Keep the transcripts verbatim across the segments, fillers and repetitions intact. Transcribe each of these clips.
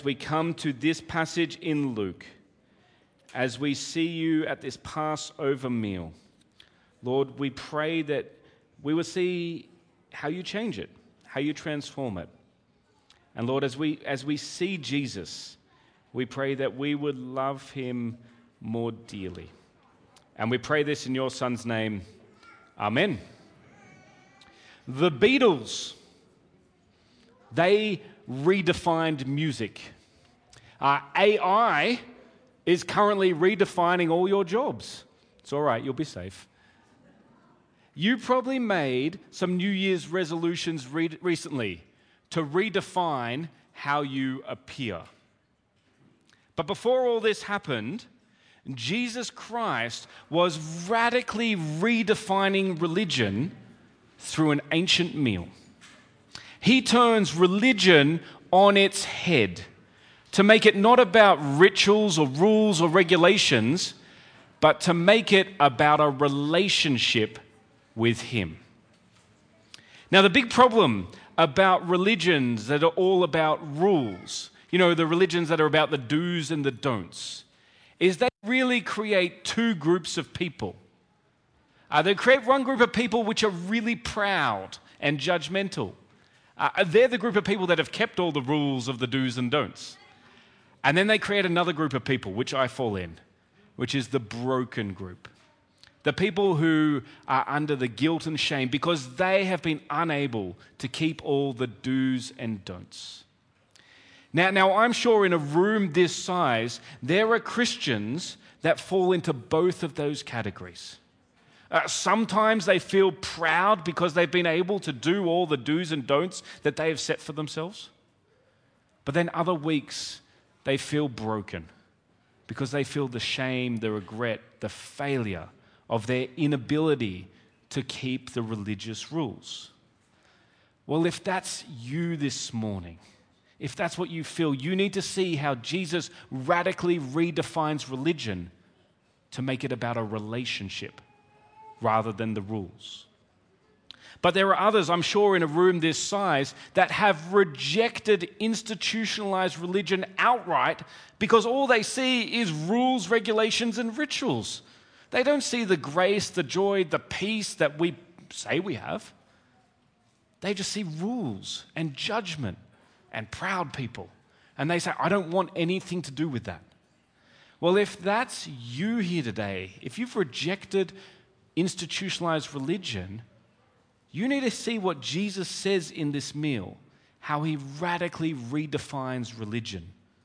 We come to this passage in Luke as we see you at this Passover meal. Lord, we pray that we will see how you change it, how you transform it. And Lord, as we as we see Jesus, we pray that we would love him more dearly. And we pray this in your Son's name. Amen. The Beatles, they redefined music. Uh, A I is currently redefining all your jobs. It's all right, you'll be safe. You probably made some New Year's resolutions re- recently to redefine how you appear. But before all this happened, Jesus Christ was radically redefining religion through an ancient meal. He turns religion on its head to make it not about rituals or rules or regulations, but to make it about a relationship with him. Now, the big problem about religions that are all about rules, you know, the religions that are about the do's and the don'ts, is they really create two groups of people. Uh, they create one group of people which are really proud and judgmental. Uh, they're the group of people that have kept all the rules of the do's and don'ts. And then they create another group of people, which I fall in, which is the broken group. The people who are under the guilt and shame because they have been unable to keep all the do's and don'ts. Now, now, I'm sure in a room this size, there are Christians that fall into both of those categories. Uh, sometimes they feel proud because they've been able to do all the do's and don'ts that they have set for themselves. But then other weeks, they feel broken because they feel the shame, the regret, the failure of their inability to keep the religious rules. Well, if that's you this morning, if that's what you feel, you need to see how Jesus radically redefines religion to make it about a relationship rather than the rules. But there are others, I'm sure, in a room this size that have rejected institutionalized religion outright because all they see is rules, regulations, and rituals. They don't see the grace, the joy, the peace that we say we have. They just see rules and judgment and proud people. And they say, I don't want anything to do with that. Well, if that's you here today, if you've rejected institutionalized religion, you need to see what Jesus says in this meal, how he radically redefines religion.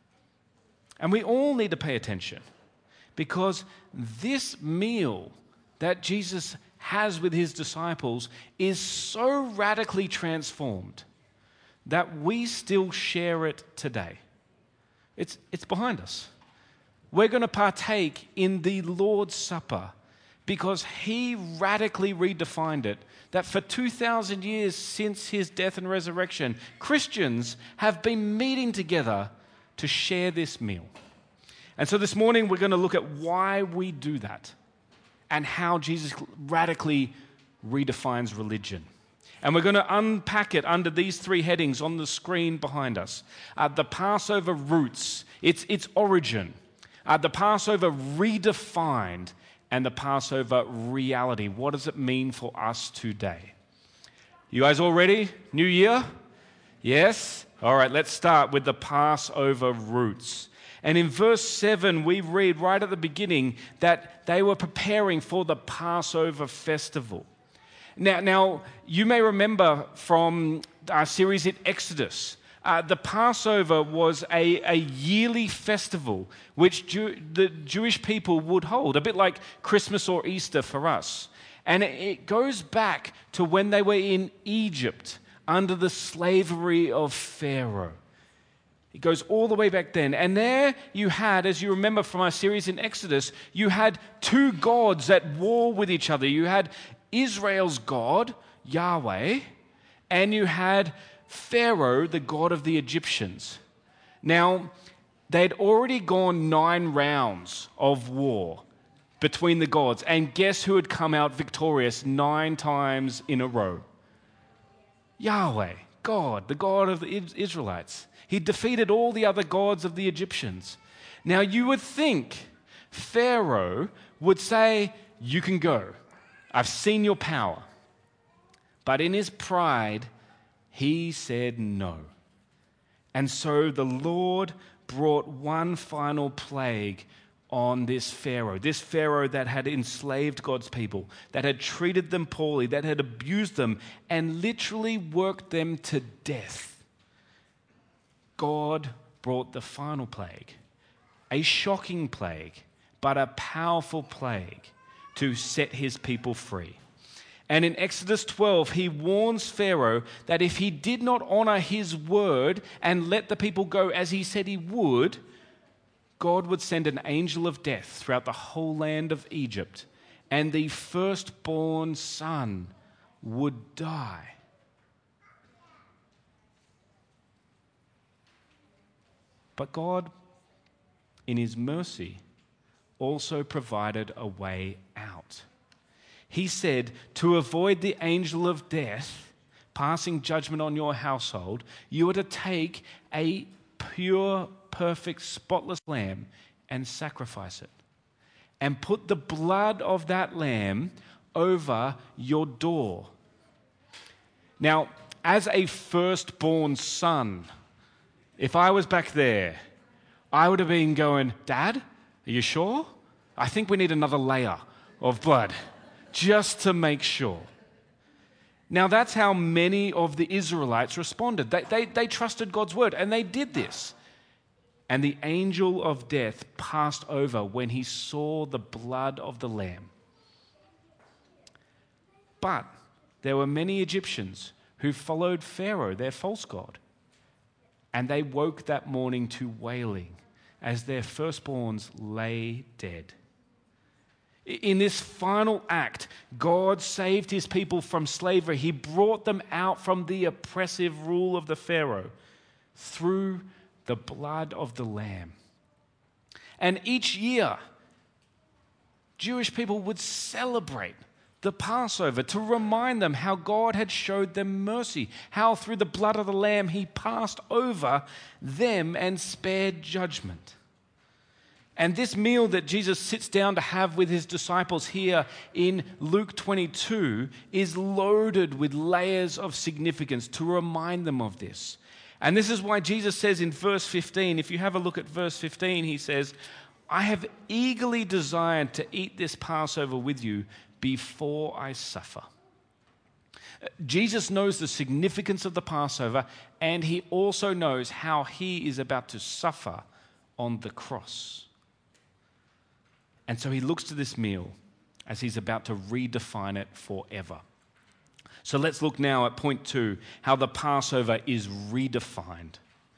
And we all need to pay attention because this meal that Jesus has with his disciples is so radically transformed that we still share it today. It's, it's behind us. We're going to partake in the Lord's Supper because he radically redefined it, that for two thousand years since his death and resurrection, Christians have been meeting together to share this meal. And so this morning we're going to look at why we do that and how Jesus radically redefines religion. And we're going to unpack it under these three headings on the screen behind us. Uh, the Passover roots, its, its origin, uh, the Passover redefined, and the Passover reality. What does it mean for us today? You guys all ready? New year? Yes? All right, let's start with the Passover roots. And in verse seven, we read right at the beginning that they were preparing for the Passover festival. Now, now you may remember from our series in Exodus, uh, the Passover was a, a yearly festival which Jew, the Jewish people would hold, a bit like Christmas or Easter for us. And it, it goes back to when they were in Egypt under the slavery of Pharaoh. It goes all the way back then. And there you had, as you remember from our series in Exodus, you had two gods at war with each other. You had Israel's God, Yahweh, and you had Pharaoh, the god of the Egyptians. Now, they'd already gone nine rounds of war between the gods, and guess who had come out victorious nine times in a row? Yahweh, God, the God of the Israelites. He defeated all the other gods of the Egyptians. Now you would think Pharaoh would say, "You can go. I've seen your power." But in his pride, he said no. And so the Lord brought one final plague on this Pharaoh, this Pharaoh that had enslaved God's people, that had treated them poorly, that had abused them, and literally worked them to death. God brought the final plague, a shocking plague, but a powerful plague to set his people free. And in Exodus twelve, he warns Pharaoh that if he did not honor his word and let the people go as he said he would, God would send an angel of death throughout the whole land of Egypt, and the firstborn son would die. But God, in his mercy, also provided a way out. He said, to avoid the angel of death passing judgment on your household, you are to take a pure, perfect, spotless lamb and sacrifice it. And put the blood of that lamb over your door. Now, as a firstborn son, if I was back there, I would have been going, "Dad, are you sure? I think we need another layer of blood just to make sure." Now, that's how many of the Israelites responded. They, they, they trusted God's word, and they did this. And the angel of death passed over when he saw the blood of the lamb. But there were many Egyptians who followed Pharaoh, their false god, and they woke that morning to wailing as their firstborns lay dead. In this final act, God saved his people from slavery. He brought them out from the oppressive rule of the Pharaoh through the blood of the Lamb. And each year, Jewish people would celebrate the Passover to remind them how God had showed them mercy, how through the blood of the Lamb he passed over them and spared judgment. And this meal that Jesus sits down to have with his disciples here in Luke twenty-two is loaded with layers of significance to remind them of this. And this is why Jesus says in verse fifteen, if you have a look at verse fifteen, he says, "I have eagerly desired to eat this Passover with you before I suffer." Jesus knows the significance of the Passover, and he also knows how he is about to suffer on the cross. And so he looks to this meal as he's about to redefine it forever. So let's look now at point two, how the Passover is redefined.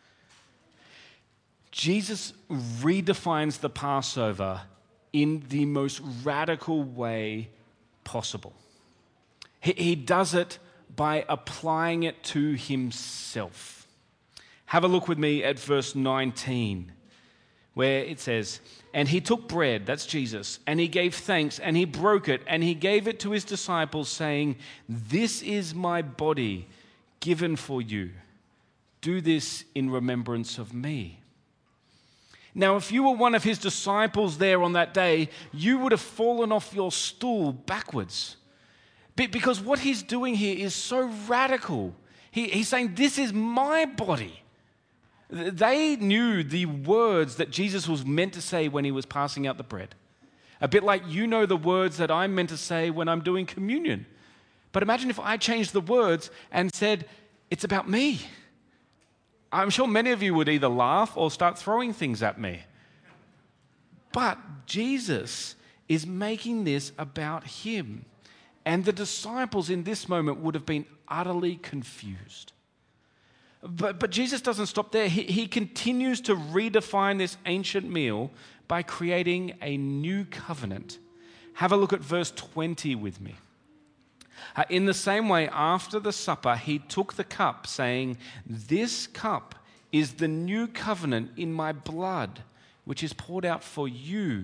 Jesus redefines the Passover in the most radical way possible. He, he does it by applying it to himself. Have a look with me at verse nineteen, where it says, "And he took bread," that's Jesus, "and he gave thanks, and he broke it, and he gave it to his disciples, saying, 'This is my body given for you. Do this in remembrance of me.'" Now, if you were one of his disciples there on that day, you would have fallen off your stool backwards. Because what he's doing here is so radical. He, he's saying, "This is my body." They knew the words that Jesus was meant to say when he was passing out the bread. A bit like you know the words that I'm meant to say when I'm doing communion. But imagine if I changed the words and said, "It's about me." I'm sure many of you would either laugh or start throwing things at me. But Jesus is making this about him. And the disciples in this moment would have been utterly confused. But, but Jesus doesn't stop there. He, he continues to redefine this ancient meal by creating a new covenant. Have a look at verse twenty with me. Uh, in the same way, after the supper, he took the cup, saying, "This cup is the new covenant in my blood, which is poured out for you."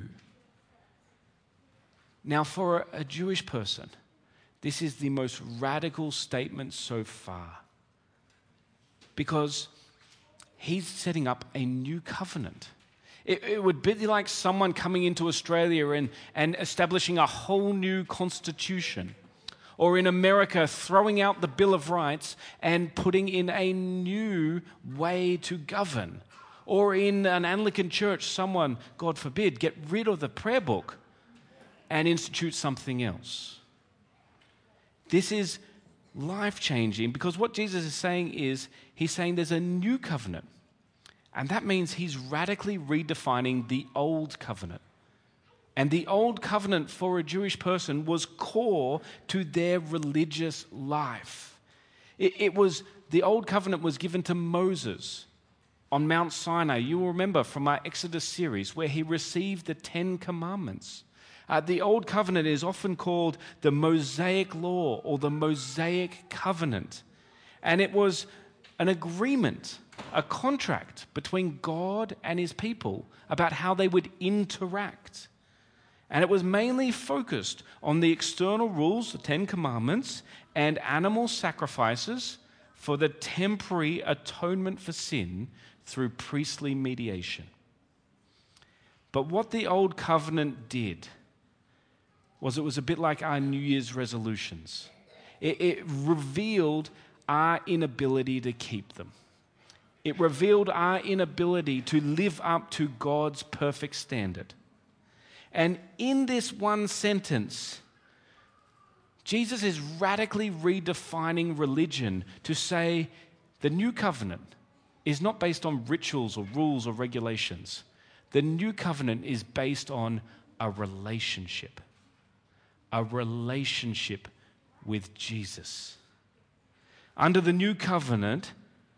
Now, for a, a Jewish person, this is the most radical statement so far. because he's setting up a new covenant. It, it would be like someone coming into Australia and, and establishing a whole new constitution. Or in America, throwing out the Bill of Rights and putting in a new way to govern. Or in an Anglican church, someone, God forbid, get rid of the prayer book and institute something else. This is life-changing because what Jesus is saying is, he's saying there's a new covenant. And that means he's radically redefining the old covenant. And the old covenant for a Jewish person was core to their religious life. It, it was, the old covenant was given to Moses on Mount Sinai. You will remember from our Exodus series where he received the Ten Commandments. Uh, the old covenant is often called the Mosaic Law or the Mosaic Covenant. And it was an agreement, a contract between God and his people about how they would interact. And it was mainly focused on the external rules, the Ten Commandments, and animal sacrifices for the temporary atonement for sin through priestly mediation. But what the Old Covenant did was it was a bit like our New Year's resolutions. It, it revealed our inability to keep them. It revealed our inability to live up to God's perfect standard. And in this one sentence, Jesus is radically redefining religion to say the new covenant is not based on rituals or rules or regulations. The new covenant is based on a relationship, a relationship with Jesus. Under the new covenant,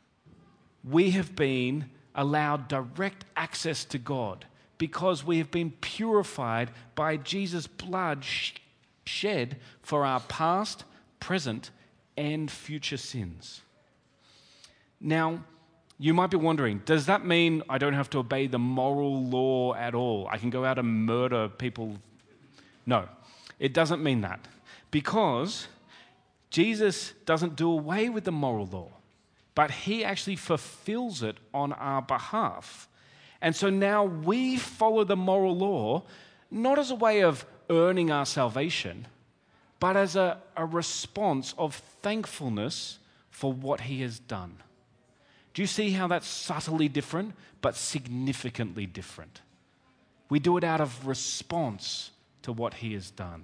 we have been allowed direct access to God, because we have been purified by Jesus' blood sh- shed for our past, present, and future sins. Now, you might be wondering, does that mean I don't have to obey the moral law at all? I can go out and murder people? No, it doesn't mean that. Because Jesus doesn't do away with the moral law, but he actually fulfills it on our behalf. And so now we follow the moral law, not as a way of earning our salvation, but as a, a response of thankfulness for what he has done. Do you see how that's subtly different, but significantly different? We do it out of response to what he has done.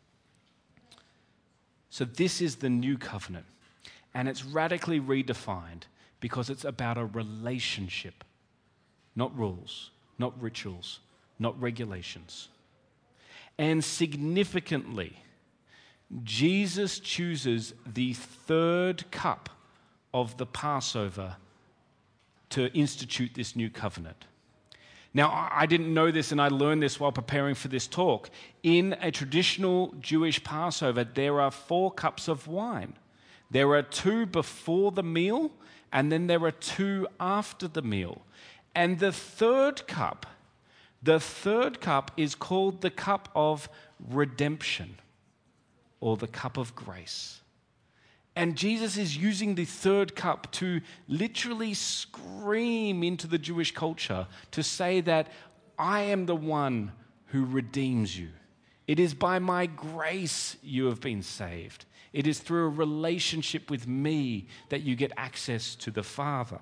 So this is the new covenant, and it's radically redefined because it's about a relationship. Not rules, not rituals, not regulations. And significantly, Jesus chooses the third cup of the Passover to institute this new covenant. Now, I didn't know this, and I learned this while preparing for this talk. In a traditional Jewish Passover, there are four cups of wine. There are two before the meal, and then there are two after the meal. And the third cup, the third cup is called the cup of redemption, or the cup of grace. And Jesus is using the third cup to literally scream into the Jewish culture to say that I am the one who redeems you. It is by my grace you have been saved. It is through a relationship with me that you get access to the Father.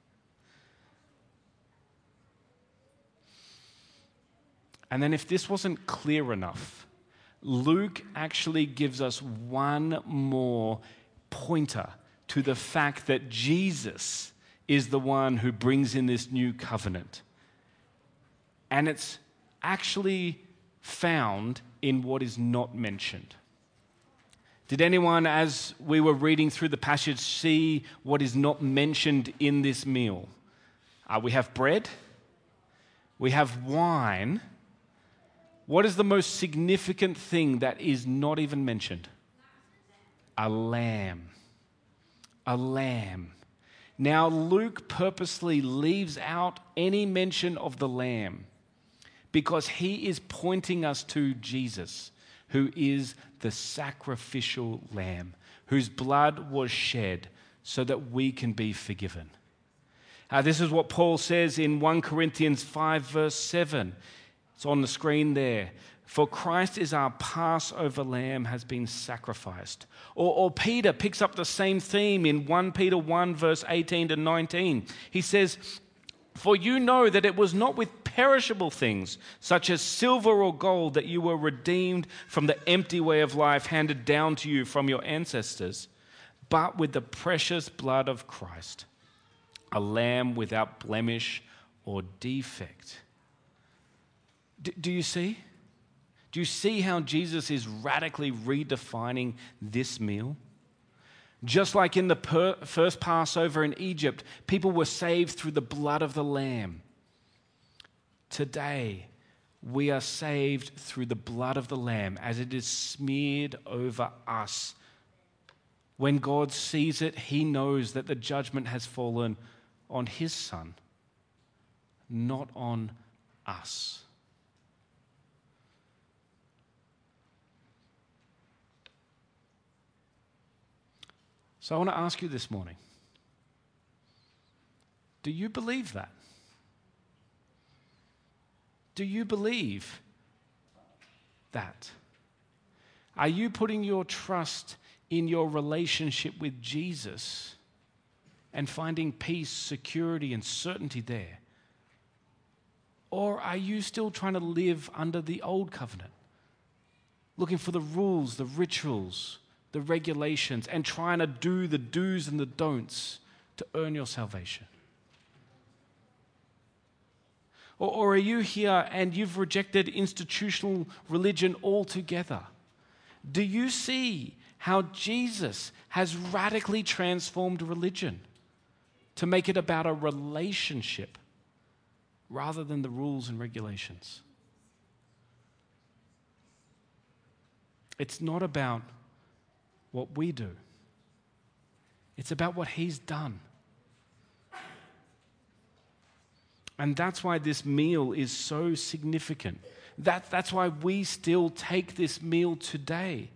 And then if this wasn't clear enough, Luke actually gives us one more pointer to the fact that Jesus is the one who brings in this new covenant. And it's actually found in what is not mentioned. Did anyone, as we were reading through the passage, see what is not mentioned in this meal? Uh, we have bread, we have wine. What is the most significant thing that is not even mentioned? A lamb. A lamb. Now, Luke purposely leaves out any mention of the lamb because he is pointing us to Jesus, who is the sacrificial lamb, whose blood was shed so that we can be forgiven. Uh, this is what Paul says in First Corinthians five, verse seven. It's on the screen there. For Christ is our Passover lamb has been sacrificed. Or, or Peter picks up the same theme in First Peter one, verse eighteen to nineteen. He says, for you know that it was not with perishable things, such as silver or gold, that you were redeemed from the empty way of life handed down to you from your ancestors, but with the precious blood of Christ, a lamb without blemish or defect. D- do you see? Do you see how Jesus is radically redefining this meal? Just like in the per- first Passover in Egypt, people were saved through the blood of the lamb. Today, we are saved through the blood of the lamb as it is smeared over us. When God sees it, he knows that the judgment has fallen on his son, not on us. So I want to ask you this morning, do you believe that? Do you believe that? Are you putting your trust in your relationship with Jesus and finding peace, security, and certainty there? Or are you still trying to live under the old covenant, looking for the rules, the rituals, the regulations, and trying to do the do's and the don'ts to earn your salvation? Or, or are you here and you've rejected institutional religion altogether? Do you see how Jesus has radically transformed religion to make it about a relationship rather than the rules and regulations? It's not about what we do. It's about what he's done. And that's why this meal is so significant. That, that's why we still take this meal today.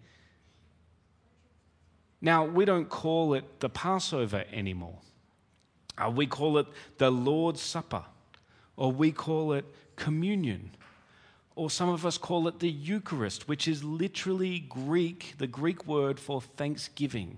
Now, we don't call it the Passover anymore. Uh, we call it the Lord's Supper, or we call it communion. Or some of us call it the Eucharist, which is literally Greek, the Greek word for thanksgiving.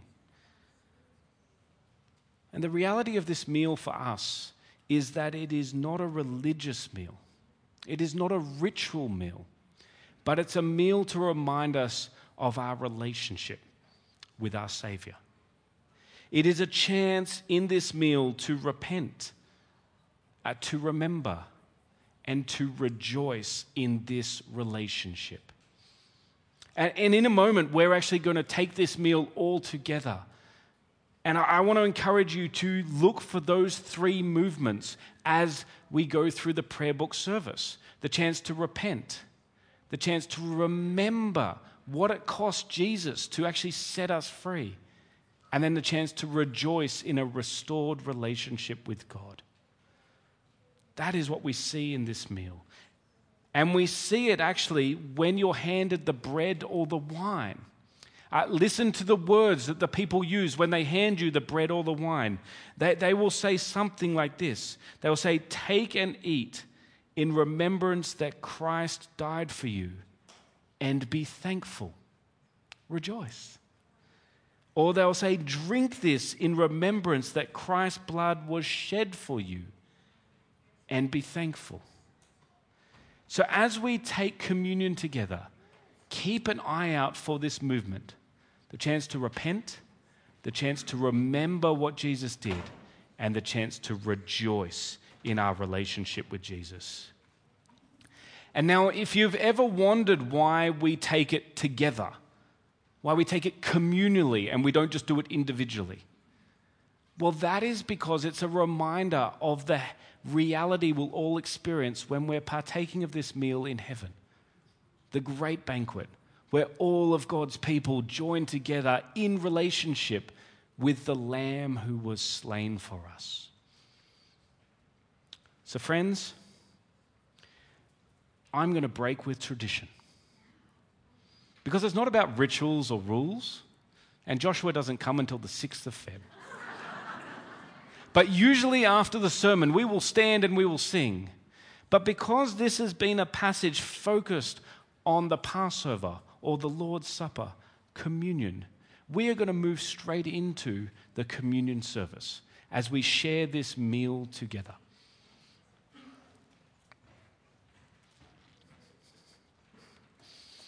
And the reality of this meal for us is that it is not a religious meal. It is not a ritual meal, but it's a meal to remind us of our relationship with our Savior. It is a chance in this meal to repent, uh, to remember, and to rejoice in this relationship. And, and in a moment, we're actually going to take this meal all together. And I, I want to encourage you to look for those three movements as we go through the prayer book service. The chance to repent, the chance to remember what it cost Jesus to actually set us free, and then the chance to rejoice in a restored relationship with God. That is what we see in this meal. And we see it actually when you're handed the bread or the wine. Uh, listen to the words that the people use when they hand you the bread or the wine. They, they will say something like this. They will say, "Take and eat in remembrance that Christ died for you, and be thankful. Rejoice." Or they'll say, "Drink this in remembrance that Christ's blood was shed for you, and be thankful." So as we take communion together, keep an eye out for this movement. The chance to repent, the chance to remember what Jesus did, and the chance to rejoice in our relationship with Jesus. And now, if you've ever wondered why we take it together, why we take it communally and we don't just do it individually, well, that is because it's a reminder of the reality we'll all experience when we're partaking of this meal in heaven, the great banquet, where all of God's people join together in relationship with the Lamb who was slain for us. So friends, I'm going to break with tradition. Because it's not about rituals or rules, and Joshua doesn't come until the sixth of February. But usually after the sermon, we will stand and we will sing. But because this has been a passage focused on the Passover or the Lord's Supper, communion, we are going to move straight into the communion service as we share this meal together.